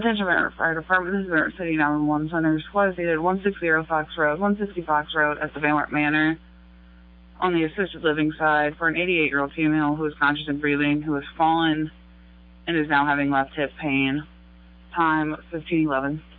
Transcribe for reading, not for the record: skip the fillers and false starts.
Attention Fire Department, this is Van Wert City 911 Center. Squad is seated 160 Fox Road at the Van Wert Manor on the assisted living side for an 88-year-old female who is conscious and breathing, who has fallen and is now having left hip pain. Time 15:11.